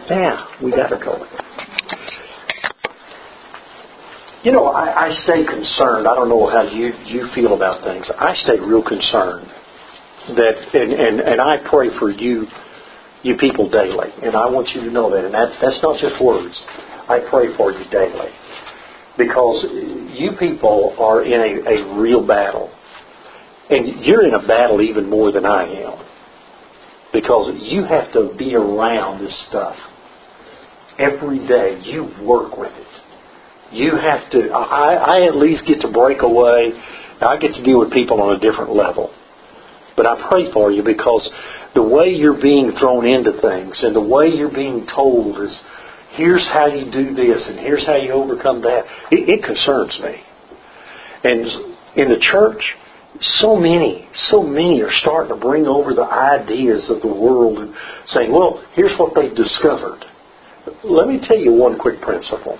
Yeah, we got to go. You know, I stay concerned. I don't know how you feel about things. I stay real concerned that, and I pray for you people daily, and I want you to know that. And that's not just words. I pray for you daily because you people are in a real battle, and you're in a battle even more than I am because you have to be around this stuff every day. You work with it. You have to, I at least get to break away. I get to deal with people on a different level. But I pray for you because the way you're being thrown into things and the way you're being told is, here's how you do this and here's how you overcome that. It concerns me. And in the church, so many are starting to bring over the ideas of the world and saying, well, here's what they've discovered. Let me tell you one quick principle.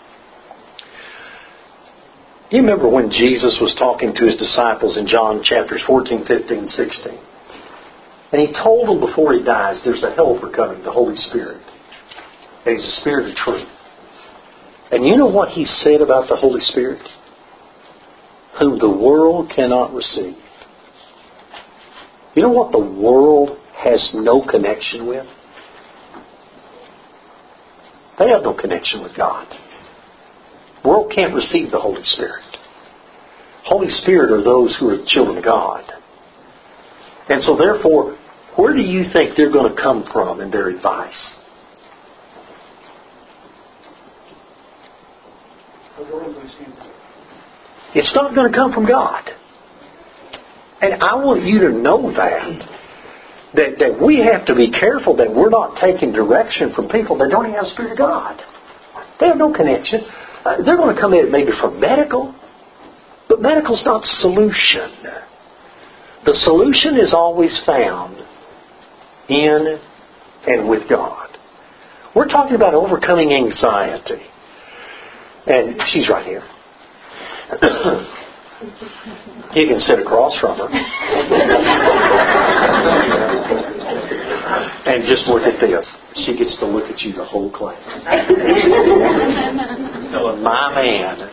You remember when Jesus was talking to His disciples in John chapters 14, 15, 16. And He told them before He dies, there's a helper coming, the Holy Spirit. And He's the Spirit of truth. And you know what He said about the Holy Spirit? Whom the world cannot receive. You know what the world has no connection with? They have no connection with God. The world can't receive the Holy Spirit. Holy Spirit are those who are the children of God. And so therefore, where do you think they're going to come from in their advice? It's not going to come from God. And I want you to know that we have to be careful that we're not taking direction from people that don't have the Spirit of God. They have no connection. They're going to come in maybe from medical, but medical's not the solution. The solution is always found in and with God. We're talking about overcoming anxiety. And she's right here. You can sit across from her. And just look at this. She gets to look at you the whole class. My man.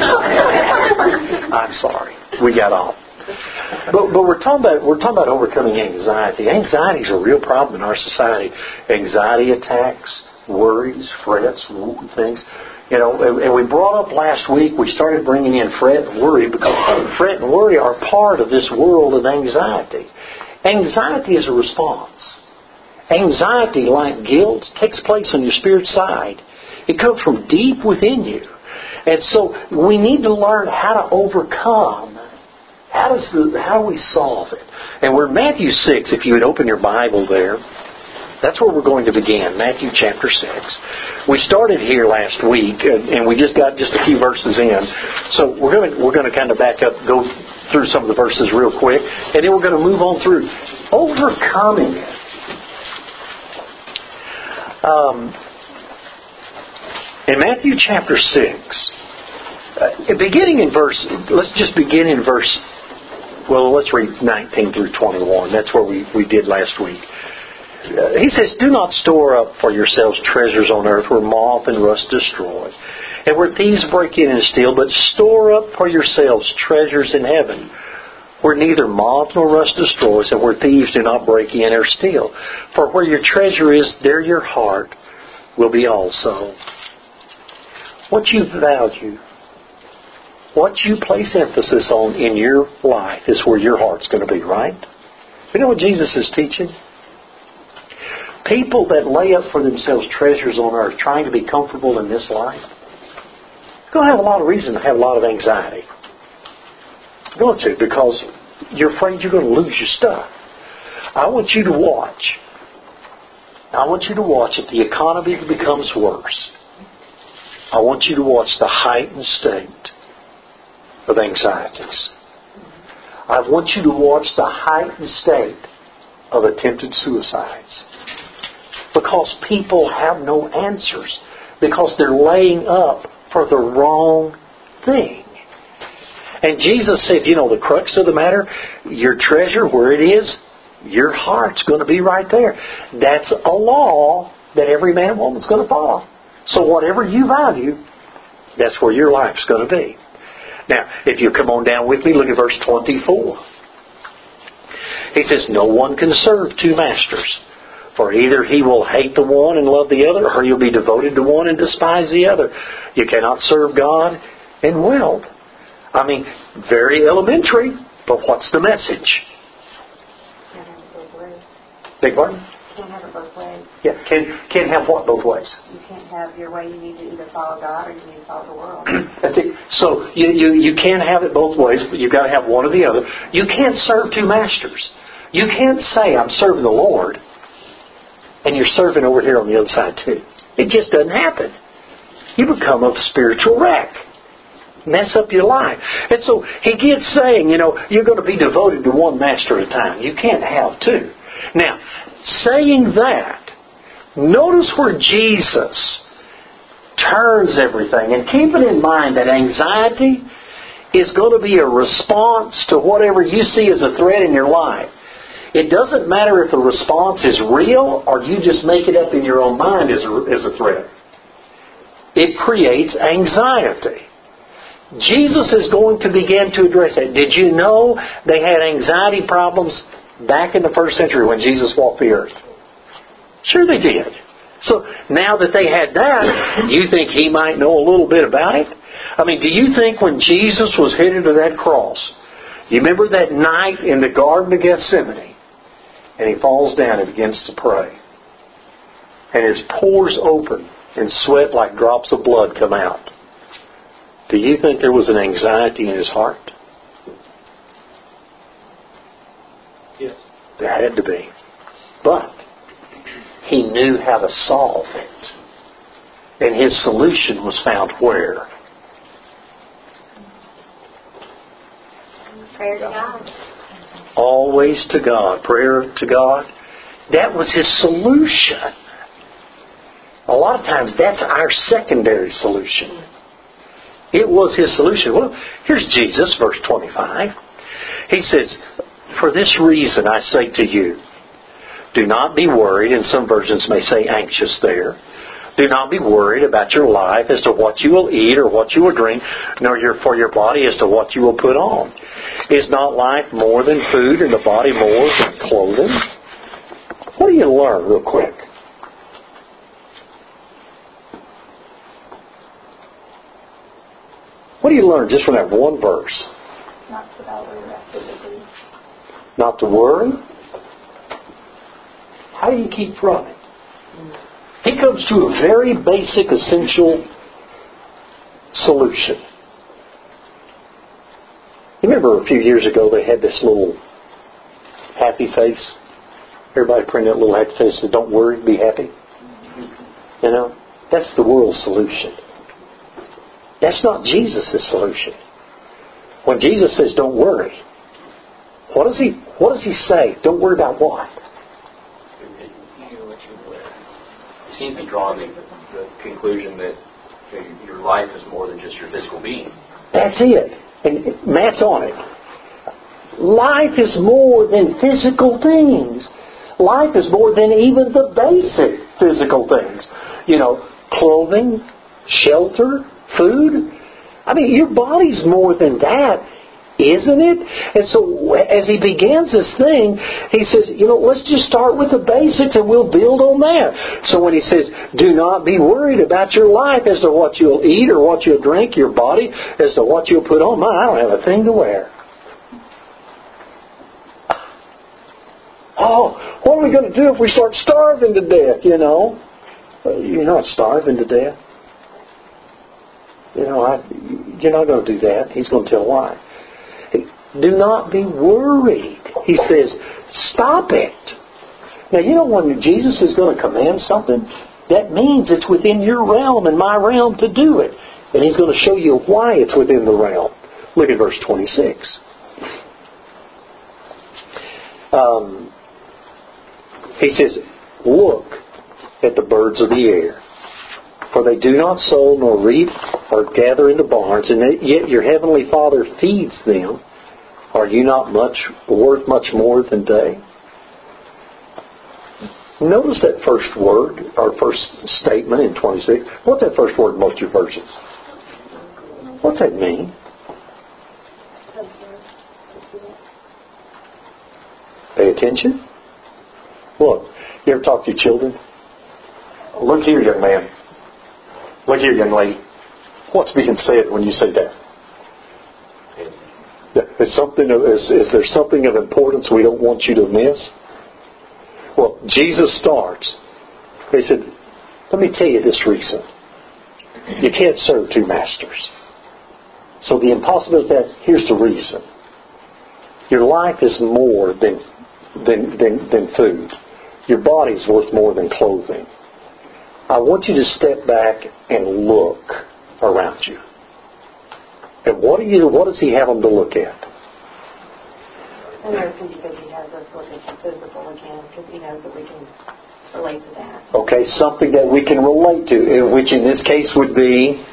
I'm sorry. We got off. But we're talking about overcoming anxiety. Anxiety is a real problem in our society. Anxiety attacks, worries, frets, things. You know, and we brought up last week, we started bringing in fret and worry because fret and worry are part of this world of anxiety. Anxiety is a response. Anxiety, like guilt, takes place on your spirit side. It comes from deep within you. And so we need to learn how to overcome. How do we solve it? And we're in Matthew 6, if you would open your Bible there. That's where we're going to begin, Matthew chapter 6. We started here last week, and we just got just a few verses in. So we're going to kind of back up, go through some of the verses real quick, and then we're going to move on through overcoming it. In Matthew chapter 6, beginning in verse, let's just begin in verse, well, let's read 19 through 21. That's where we did last week. He says, do not store up for yourselves treasures on earth where moth and rust destroy, and where thieves break in and steal, but store up for yourselves treasures in heaven, where neither moth nor rust destroys, and where thieves do not break in or steal. For where your treasure is, there your heart will be also. What you value, what you place emphasis on in your life is where your heart's going to be, right? You know what Jesus is teaching? People that lay up for themselves treasures on earth, trying to be comfortable in this life, are going to have a lot of reason to have a lot of anxiety. You're going to, because you're afraid you're going to lose your stuff. I want you to watch. I want you to watch if the economy becomes worse. I want you to watch the heightened state of anxieties. I want you to watch the heightened state of attempted suicides. Because people have no answers. Because they're laying up for the wrong thing. And Jesus said, you know, the crux of the matter, your treasure, where it is, your heart's going to be right there. That's a law that every man and woman's going to fall. So whatever you value, that's where your life's going to be. Now, if you come on down with me, look at verse 24. He says, no one can serve two masters. For either he will hate the one and love the other, or he'll be devoted to one and despise the other. You cannot serve God and wealth. I mean, very elementary, but what's the message? Can't have it both ways. Big pardon? Can't have it both ways. Yeah, can't have what both ways? You can't have your way. You need to either follow God or you need to follow the world. That's it. So you can't have it both ways, but you've got to have one or the other. You can't serve two masters. You can't say, I'm serving the Lord, and you're serving over here on the other side too. It just doesn't happen. You become a spiritual wreck. Mess up your life. And so he gets saying, you're going to be devoted to one master at a time. You can't have two. Now, saying that, notice where Jesus turns everything. And keep it in mind that anxiety is going to be a response to whatever you see as a threat in your life. It doesn't matter if the response is real or you just make it up in your own mind as a threat. It creates anxiety. Jesus is going to begin to address that. Did you know they had anxiety problems back in the first century when Jesus walked the earth? Sure they did. So now that they had that, you think he might know a little bit about it? I mean, do you think when Jesus was headed to that cross, you remember that night in the Garden of Gethsemane, and he falls down and begins to pray, and his pores open and sweat like drops of blood come out. Do you think there was an anxiety in his heart? Yes. There had to be. But he knew how to solve it. And his solution was found where? Prayer to God. Always to God. Prayer to God. That was his solution. A lot of times that's our secondary solution. It was his solution. Well, here's Jesus, verse 25. He says, for this reason I say to you, do not be worried, and some versions may say anxious there. Do not be worried about your life as to what you will eat or what you will drink, nor for your body as to what you will put on. Is not life more than food, and the body more than clothing? What do you learn real quick? What do you learn just from that one verse? Not to worry about physically. Not to worry? How do you keep from it? He comes to a very basic, essential solution. You remember a few years ago they had this little happy face? Everybody printed that little happy face and said, don't worry, be happy. That's the world's solution. That's not Jesus' solution. When Jesus says, don't worry, what does he say? Don't worry about what? You seem to be drawing the conclusion that your life is more than just your physical being. That's it. And Matt's on it. Life is more than physical things. Life is more than even the basic physical things. Clothing, shelter, food. I mean, your body's more than that, isn't it? And so as he begins this thing, he says, let's just start with the basics and we'll build on that. So when he says, do not be worried about your life as to what you'll eat or what you'll drink, your body as to what you'll put on. I don't have a thing to wear. Oh, what are we going to do if we start starving to death, You're not starving to death. You're not going to do that. He's going to tell why. Do not be worried. He says, stop it. Now, when Jesus is going to command something, that means it's within your realm and my realm to do it. And he's going to show you why it's within the realm. Look at verse 26. He says, look at the birds of the air. For they do not sow nor reap or gather into barns, and yet your heavenly Father feeds them. Are you not worth much more than they? Notice that first word, or first statement in 26. What's that first word in most of your versions? What's that mean? Pay attention. Look, you ever talk to your children? Look here, young man. Look here, young lady. What's being said when you say that? Is there something of importance we don't want you to miss? Well, Jesus starts. He said, let me tell you this reason. You can't serve two masters. So the impossibility of that, here's the reason. Your life is more than food. Your body's worth more than clothing. I want you to step back and look around you. And what does he have them to look at? And there's because he has us look at the physical again, because he knows that we can relate to that. Okay, something that we can relate to, which in this case would be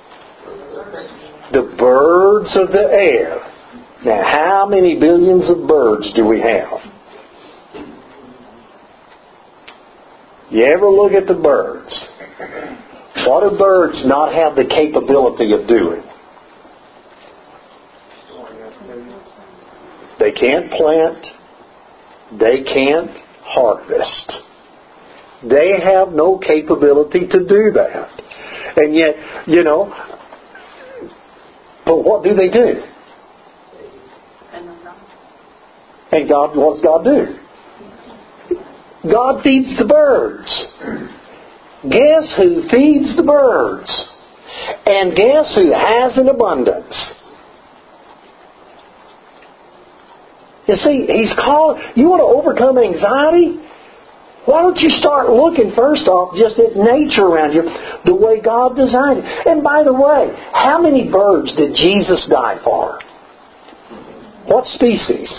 the birds of the air. Now, how many billions of birds do we have? You ever look at the birds? What do birds not have the capability of doing? They can't plant. They can't harvest. They have no capability to do that. And yet, but what do they do? And what does God do? God feeds the birds. Guess who feeds the birds? And guess who has an abundance? You see, He's calling. You want to overcome anxiety? Why don't you start looking first off just at nature around you, the way God designed it? And by the way, how many birds did Jesus die for? What species?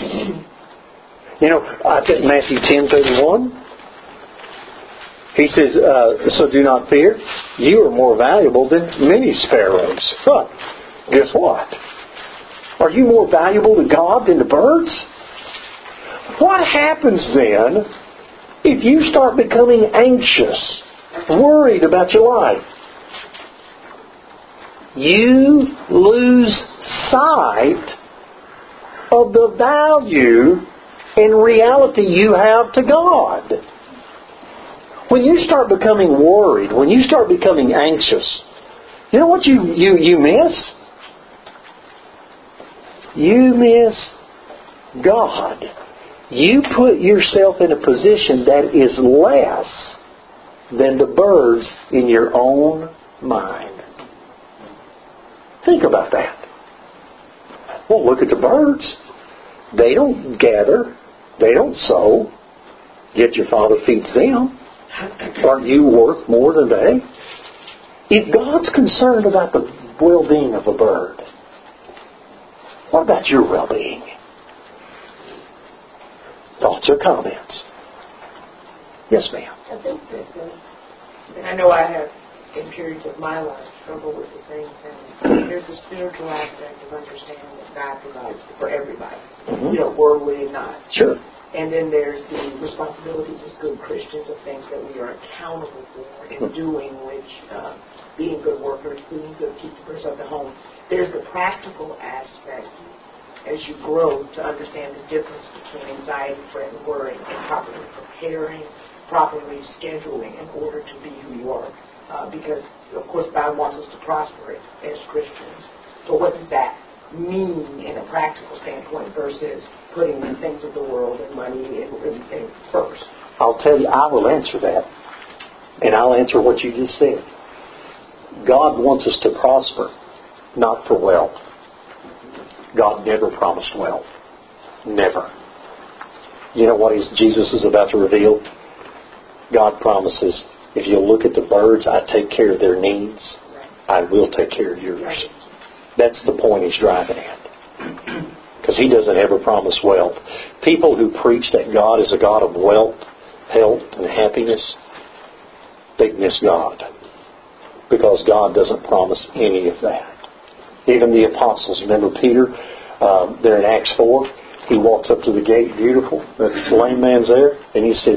I think Matthew 10:31. He says, so do not fear. You are more valuable than many sparrows. But guess what? Are you more valuable to God than the birds? What happens then if you start becoming anxious, worried about your life? You lose sight of the value and reality you have to God. When you start becoming worried, when you start becoming anxious, you know what you miss? You miss God. You put yourself in a position that is less than the birds in your own mind. Think about that. Well, look at the birds. They don't gather. They don't sow. Yet your Father feeds them. Aren't you worth more than they? If God's concerned about the well-being of a bird, what about your well-being? Thoughts or comments? Yes, ma'am. I think that, and I know I have, in periods of my life, struggled with the same thing. There's the spiritual aspect of understanding that God provides for everybody, worldly and not. Sure. And then there's the responsibilities as good Christians of things that we are accountable for in doing, which being good workers, being good keepers of the home. There's the practical aspect as you grow to understand the difference between anxiety, fret, and worry, and properly preparing, properly scheduling in order to be who you are. Because, of course, God wants us to prosper as Christians. So what does that mean in a practical standpoint versus putting the things of the world and money in first? I'll tell you, I will answer that. And I'll answer what you just said. God wants us to prosper, not for wealth. God never promised wealth. Never. You know what Jesus is about to reveal? God promises, if you look at the birds, I take care of their needs. I will take care of yours. That's the point He's driving at. Because He doesn't ever promise wealth. People who preach that God is a God of wealth, health, and happiness, they miss God. Because God doesn't promise any of that. Even the apostles, remember Peter, there in Acts 4, he walks up to the gate, beautiful, the lame man's there, and he said,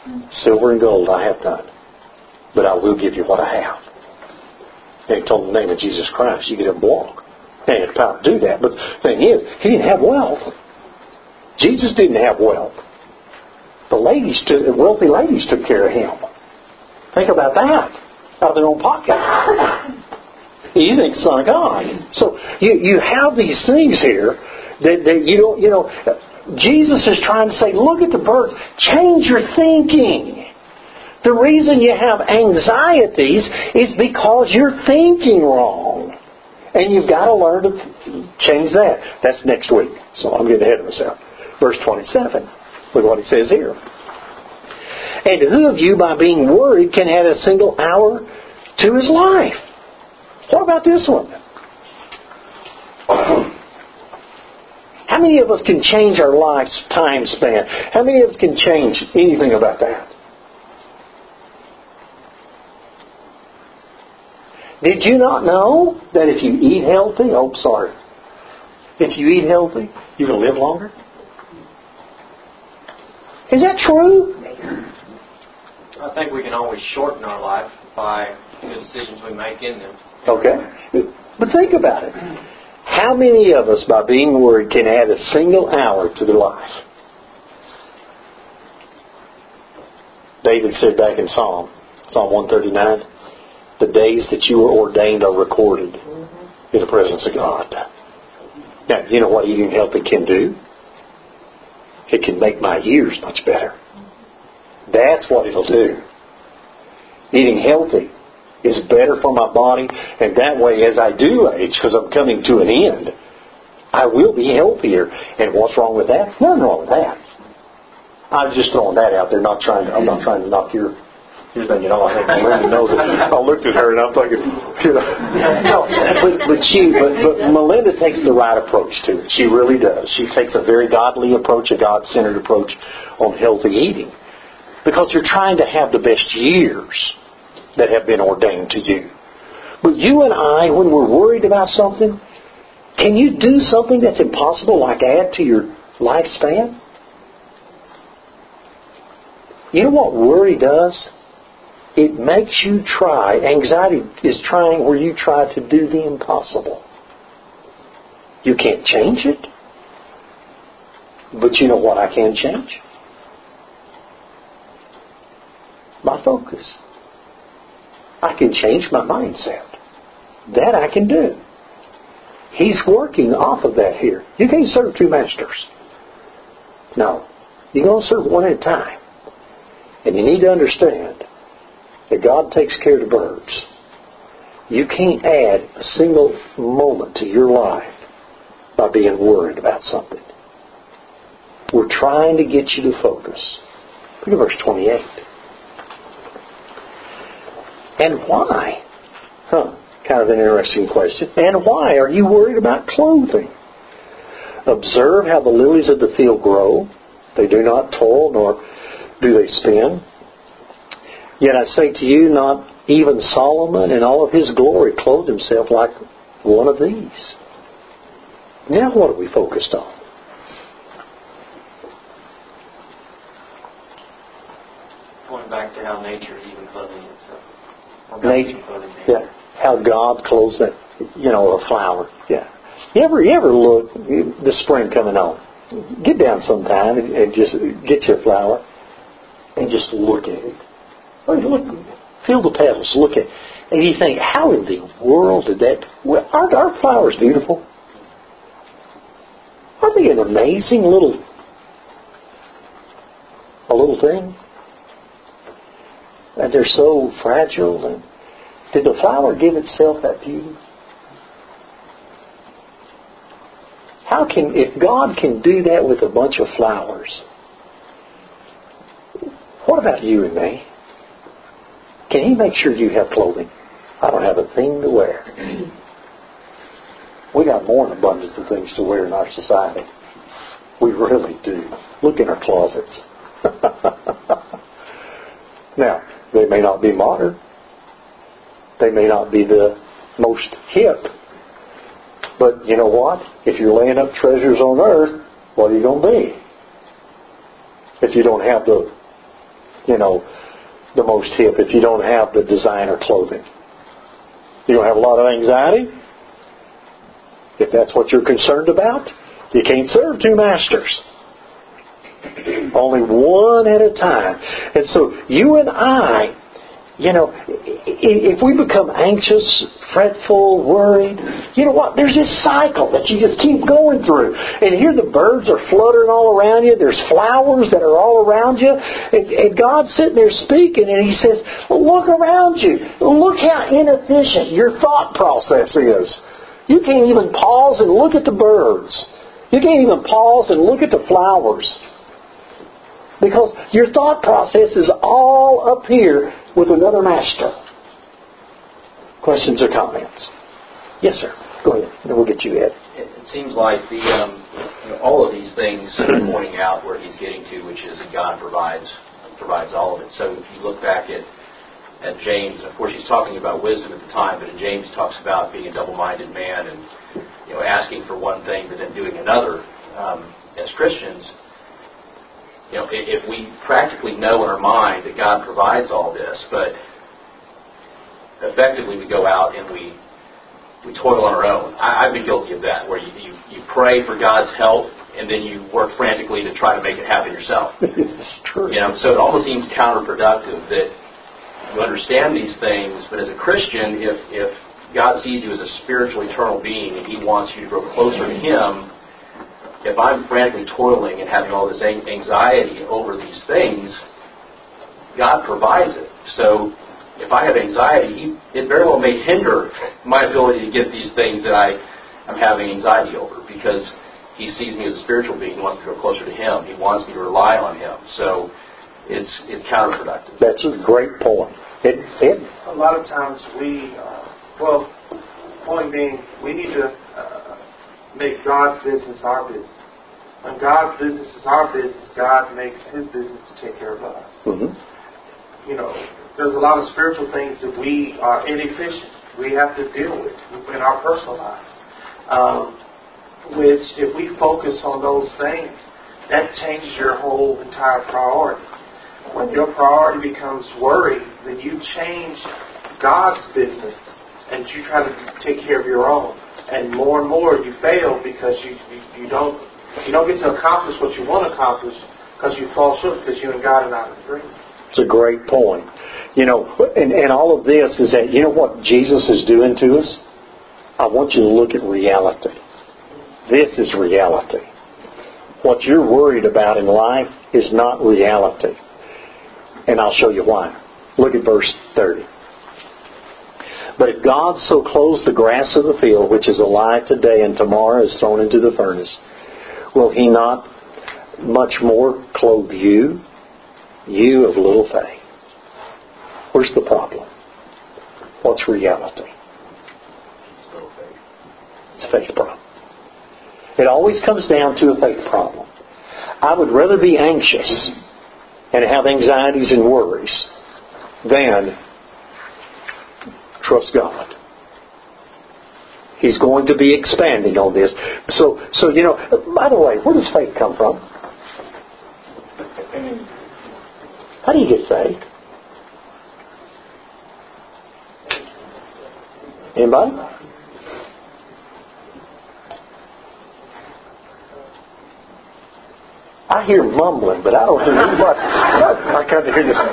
Silver and gold I have none, but I will give you what I have. And he told him in the name of Jesus Christ, you get up and walk. And he had the power to do that. But the thing is, he didn't have wealth. Jesus didn't have wealth. The wealthy ladies took care of him. Think about that. Out of their own pocket. You think Son of God. So you have these things here that you don't, Jesus is trying to say, look at the birds. Change your thinking. The reason you have anxieties is because you're thinking wrong. And you've got to learn to change that. That's next week. So I'm getting ahead of myself. Verse 27. Look what he says here. And who of you, by being worried, can add a single hour to his life? What about this one? How many of us can change our life's time span? How many of us can change anything about that? Did you not know that if you eat healthy, if you eat healthy, you're going to live longer? Is that true? I think we can always shorten our life by the decisions we make in them. Okay. But think about it. How many of us, by being worried, can add a single hour to their life? David said back in Psalm 139, the days that you were ordained are recorded in the presence of God. Now, you know what eating healthy can do? It can make my years much better. That's what it'll do. Eating healthy is better for my body, and that way, as I do age, because I'm coming to an end, I will be healthier. And what's wrong with that? Nothing wrong with that. I'm just throwing that out there. I'm not trying to knock your thing. I think Melinda knows it. I looked at her and I'm thinking, no. But Melinda takes the right approach to it. She really does. She takes a very godly approach, a God-centered approach on healthy eating, because you're trying to have the best years that have been ordained to you. But you and I, when we're worried about something, can you do something that's impossible, like add to your lifespan? You know what worry does? It makes you try. Anxiety is trying where you try to do the impossible. You can't change it. But you know what I can change? My focus. I can change my mindset. That I can do. He's working off of that here. You can't serve two masters. No. You're going to serve one at a time. And you need to understand that God takes care of the birds. You can't add a single moment to your life by being worried about something. We're trying to get you to focus. Look at verse 28. And why? Kind of an interesting question. And why are you worried about clothing? Observe how the lilies of the field grow. They do not toil, nor do they spin. Yet I say to you, not even Solomon in all of his glory clothed himself like one of these. Now what are we focused on? Going back to how nature is even clothing itself. Nature, yeah. How God clothes that, a flower. Yeah. You ever look, the spring coming on, get down sometime and just get your flower and just look at it. Look, feel the petals, look at it. And you think, how in the world did that... Well, aren't our flowers beautiful? Aren't they an amazing little thing? And they're so fragile. And did the flower give itself that beauty? If God can do that with a bunch of flowers, what about you and me? Can He make sure you have clothing? I don't have a thing to wear. We got more than abundance of things to wear in our society. We really do. Look in our closets. Now, they may not be modern. They may not be the most hip. But you know what? If you're laying up treasures on earth, what are you going to be? If you don't have the the most hip if you don't have the designer clothing? You don't have a lot of anxiety? If that's what you're concerned about, you can't serve two masters. Only one at a time. And so you and I, if we become anxious, fretful, worried, you know what? There's this cycle that you just keep going through. And here the birds are fluttering all around you. There's flowers that are all around you. And God's sitting there speaking, and He says, look around you. Look how inefficient your thought process is. You can't even pause and look at the birds. You can't even pause and look at the flowers. Because your thought process is all up here with another master. Questions or comments? Yes, sir. Go ahead. Then we'll get you, Ed. It seems like all of these things are pointing out where he's getting to, which is that God provides all of it. So if you look back at James, of course he's talking about wisdom at the time, but in James he talks about being a double-minded man and asking for one thing but then doing another. As Christians, if we practically know in our mind that God provides all this, but effectively we go out and we toil on our own. I've been guilty of that, where you pray for God's help and then you work frantically to try to make it happen yourself. It's true. So it almost seems counterproductive that you understand these things, but as a Christian, if God sees you as a spiritual, eternal being and He wants you to grow closer to Him, if I'm frantically toiling and having all this anxiety over these things, God provides it. So if I have anxiety, it very well may hinder my ability to get these things that I'm having anxiety over, because He sees me as a spiritual being. He wants me to grow closer to Him. He wants me to rely on Him. So it's counterproductive. That's a great point. A lot of times point being, we need to make God's business our business. When God's business is our business, God makes His business to take care of us. Mm-hmm. There's a lot of spiritual things that we are inefficient. We have to deal with in our personal lives. Which, if we focus on those things, that changes your whole entire priority. When your priority becomes worry, then you change God's business and you try to take care of your own. And more you fail because you don't get to accomplish what you want to accomplish because you fall short because you and God are not in agreement. It's a great point. And all of this is that, what Jesus is doing to us? I want you to look at reality. This is reality. What you're worried about in life is not reality. And I'll show you why. Look at verse 30. But if God so clothes the grass of the field, which is alive today and tomorrow is thrown into the furnace, will He not much more clothe you, you of little faith? Where's the problem? What's reality? It's a faith problem. It always comes down to a faith problem. I would rather be anxious and have anxieties and worries than trust God. He's going to be expanding on this. So by the way, where does faith come from? How do you get faith? Anybody? I hear mumbling, but I don't hear anybody. I kind of hear this.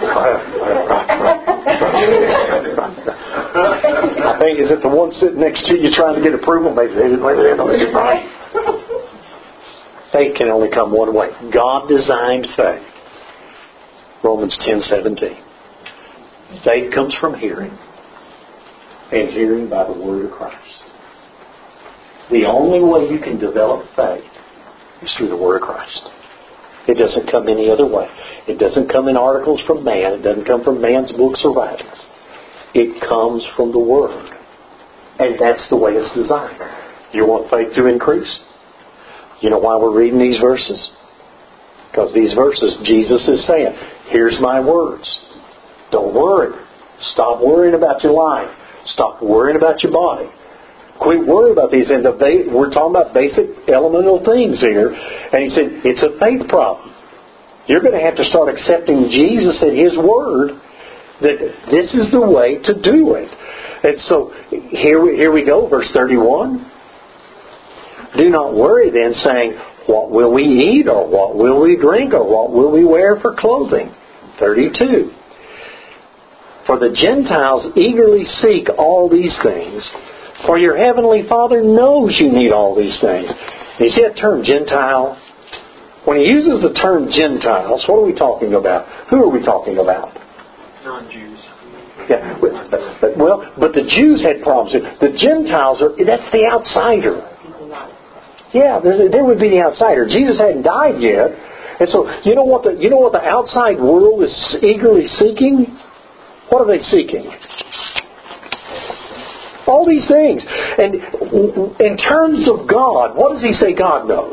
I think, is it the one sitting next to you trying to get approval? Maybe they didn't right. Faith can only come one way. God designed faith. Romans 10:17. Faith comes from hearing, and hearing by the word of Christ. The only way you can develop faith is through the word of Christ. It doesn't come any other way. It doesn't come in articles from man. It doesn't come from man's books or writings. It comes from the Word. And that's the way it's designed. You want faith to increase? You know why we're reading these verses? Because these verses, Jesus is saying, here's my words. Don't worry. Stop worrying about your life. Stop worrying about your body. Quit worrying about these. And we're talking about basic elemental things here. And He said, it's a faith problem. You're going to have to start accepting Jesus and His Word, that this is the way to do it. And so, here we go, verse 31. Do not worry then, saying, what will we eat, or what will we drink, or what will we wear for clothing? 32. For the Gentiles eagerly seek all these things, for your heavenly Father knows you need all these things. And you see that term Gentile? When he uses the term Gentiles, what are we talking about? Who are we talking about? Non-Jews. Yeah, but the Jews had problems. The Gentiles that's the outsider. Yeah, there would be the outsider. Jesus hadn't died yet, and so you know what the outside world is eagerly seeking? What are they seeking? All these things. And in terms of God, what does He say God knows?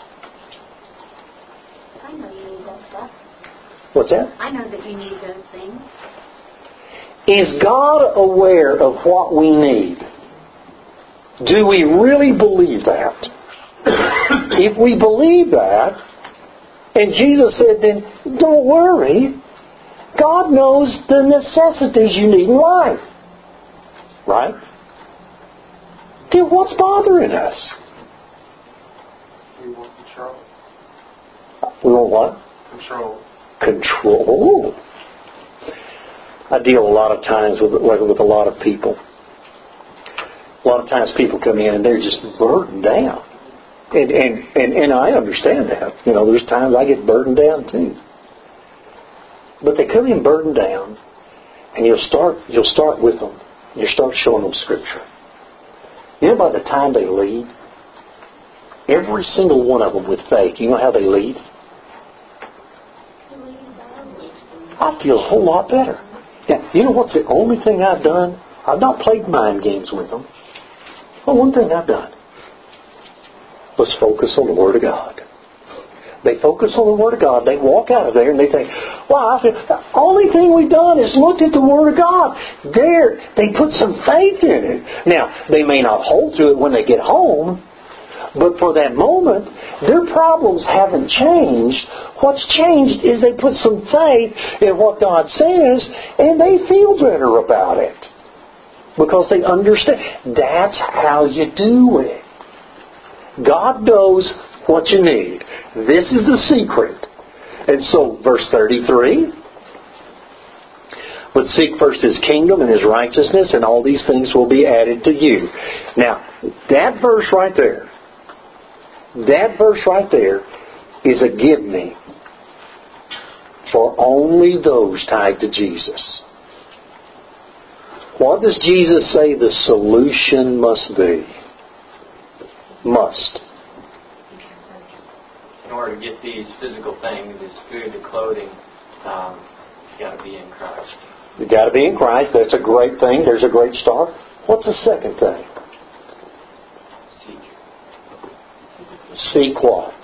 I know you need that stuff. What's that? I know that you need those things. Is God aware of what we need? Do we really believe that? If we believe that, and Jesus said, then don't worry. God knows the necessities you need in life. Right? Then what's bothering us? We want control. We want what? Control. Control. I deal a lot of times with a lot of people. A lot of times people come in and they're just burdened down. And I understand that. There's times I get burdened down too. But they come in burdened down, and you'll start with them. You start showing them Scripture. By the time they leave, every single one of them with faith, you know how they leave? I feel a whole lot better. Now, you know what's the only thing I've done? I've not played mind games with them. Well, one thing I've done. Let's focus on the Word of God. They focus on the Word of God. They walk out of there and they think, well, the only thing we've done is looked at the Word of God. There, they put some faith in it. Now, they may not hold to it when they get home, but for that moment, their problems haven't changed. What's changed is they put some faith in what God says, and they feel better about it. Because they understand. That's how you do it. God knows what you need. This is the secret. And so, verse 33, but seek first His kingdom and His righteousness, and all these things will be added to you. Now, that verse right there is a give me for only those tied to Jesus. What does Jesus say the solution must be? Must. In order to get these physical things, this food, the clothing, you got to be in Christ. You got to be in Christ. That's a great thing. There's a great start. What's the second thing? Seek what?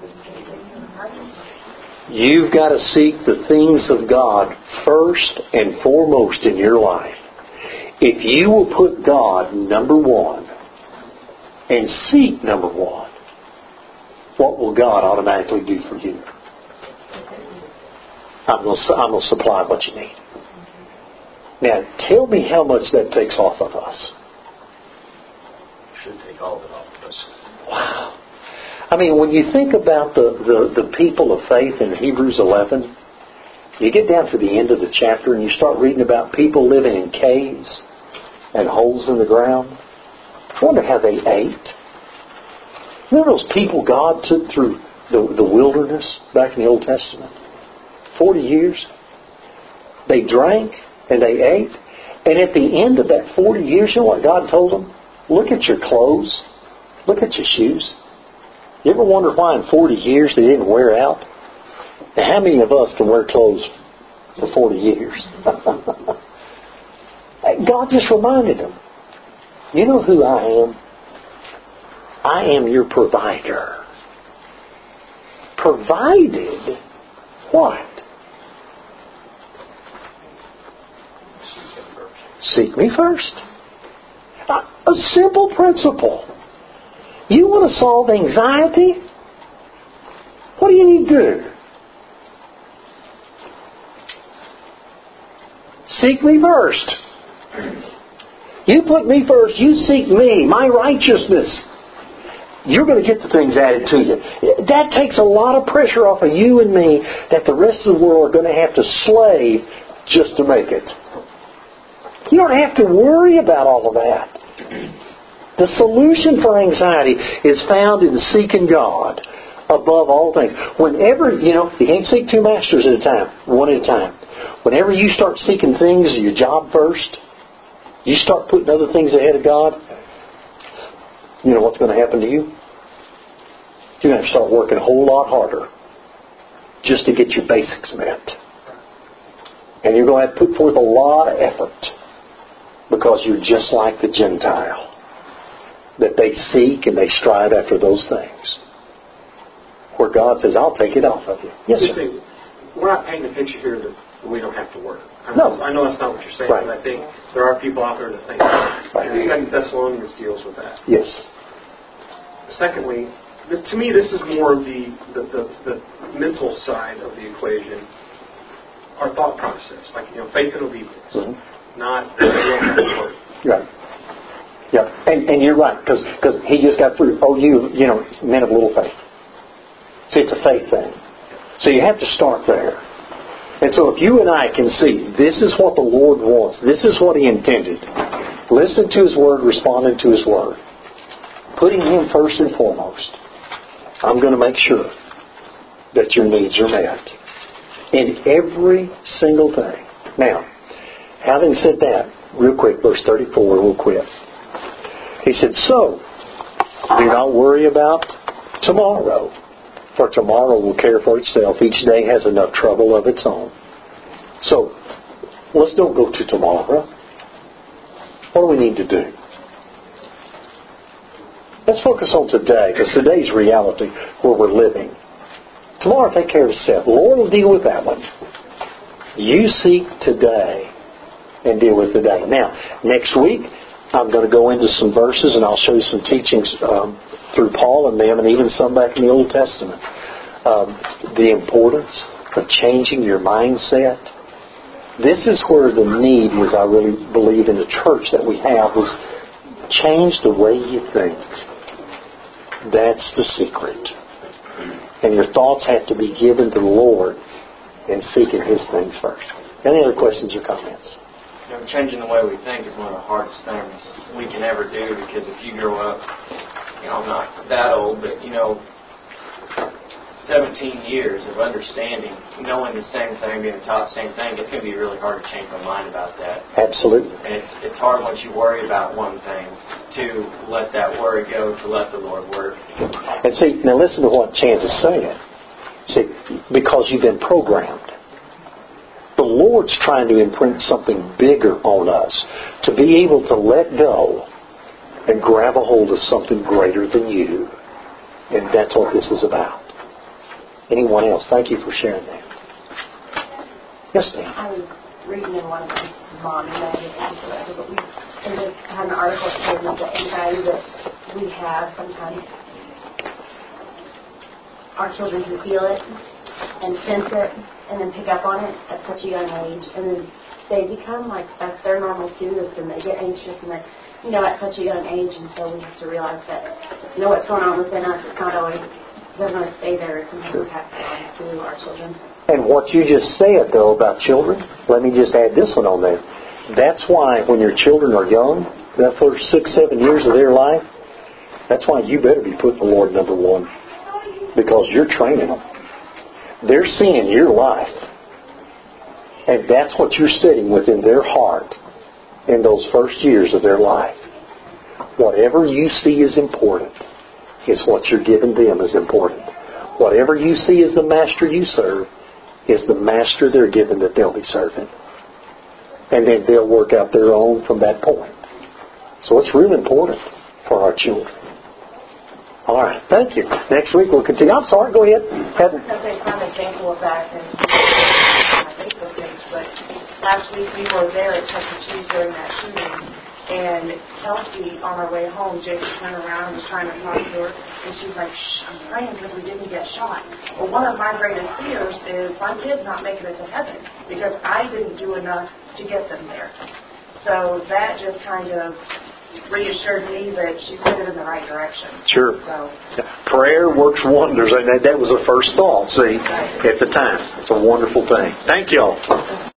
You've got to seek the things of God first and foremost in your life. If you will put God number one and seek number one, what will God automatically do for you? I'm going to supply what you need. Now, tell me how much that takes off of us. Should take all of it off of us. Wow. I mean, when you think about the people of faith in Hebrews 11, you get down to the end of the chapter and you start reading about people living in caves and holes in the ground. I wonder how they ate. Remember those people God took through the wilderness back in the Old Testament? 40 years. They drank and they ate. And at the end of that 40 years, you know what God told them? Look at your clothes. Look at your shoes. You ever wonder why in 40 years they didn't wear out? Now, how many of us can wear clothes for 40 years? God just reminded them, you know who I am? I am your provider. Provided what? Seek me first. A simple principle. You want to solve anxiety? What do you need to do? Seek me first. You put me first. You seek me, my righteousness. You're going to get the things added to you. That takes a lot of pressure off of you and me that the rest of the world are going to have to slave just to make it. You don't have to worry about all of that. The solution for anxiety is found in seeking God above all things. Whenever, you can't seek two masters at a time, one at a time. Whenever you start seeking things, your job first, you start putting other things ahead of God, you know what's going to happen to you? You're going to start working a whole lot harder just to get your basics met. And you're going to have to put forth a lot of effort because you're just like the Gentile, that they seek and they strive after those things. Where God says, I'll take it off of you. Yes, sir. We're not painting a picture here that we don't have to work. No. I know that's not what you're saying, Right. but I think there are people out there that think that. Right. And Thessalonians deals with that. Yes. Secondly, to me, this is more of the mental side of the equation, our thought process, like faith and obedience, not we don't have to work. Right. Yeah, and you're right because he just got through. Oh, you men of little faith. See, it's a faith thing. So you have to start there. And so if you and I can see this is what the Lord wants, this is what He intended. Listen to His Word, responding to His Word, putting Him first and foremost. I'm going to make sure that your needs are met in every single thing. Now, having said that, real quick, verse 34, we'll quit. He said, so, do not worry about tomorrow, for tomorrow will care for itself. Each day has enough trouble of its own. So, let's don't go to tomorrow. What do we need to do? Let's focus on today, because today's reality where we're living. Tomorrow will take care of itself. The Lord will deal with that one. You seek today and deal with today. Now, next week, I'm going to go into some verses and I'll show you some teachings through Paul and them and even some back in the Old Testament. The importance of changing your mindset. This is where the need was, I really believe, in the church that we have, is change the way you think. That's the secret. And your thoughts have to be given to the Lord and seeking His things first. Any other questions or comments? Changing the way we think is one of the hardest things we can ever do, because if you grow up, I'm not that old, but 17 years of understanding, knowing the same thing, being taught the same thing, it's going to be really hard to change my mind about that. Absolutely. And it's hard once you worry about one thing to let that worry go, to let the Lord work. And see, now listen to what Chance is saying. See, because you've been programmed. The Lord's trying to imprint something bigger on us, to be able to let go and grab a hold of something greater than you. And that's what this is about. Anyone else? Thank you for sharing that. Yes, ma'am. I was reading in one of the mommy magazines, but we had an article that said that the anxiety that we have sometimes, our children can feel it and sense it and then pick up on it at such a young age, and then they become like that's their normal too, and they get anxious and they at such a young age, and so we have to realize that what's going on within us, it's not always doesn't always stay there. It's something we have to to our children. And what you just said, though, about children, let me just add this one on there. That's why when your children are young, that first 6, 7 years of their life, that's why you better be putting the Lord number one, because you're training them. They're seeing your life. And that's what you're sitting within their heart in those first years of their life. Whatever you see is important is what you're giving them is important. Whatever you see as the master you serve is the master they're given that they'll be serving. And then they'll work out their own from that point. So it's really important for our children. All right, thank you. Next week we'll continue. I'm sorry, go ahead, Heather. There's an example of that in my Facebook page, but last week we were there at Chuck E. Cheese during that shooting, And Kelsey, on our way home, Jacob went around and was trying to talk to her, and she's like, shh, I'm praying because we didn't get shot. Well, one of my greatest fears is my kids not making it to heaven because I didn't do enough to get them there. So that just kind of reassured me that she's headed in the right direction. Sure. So, prayer works wonders, and that was the first thought, see, at the time. It's a wonderful thing. Thank y'all.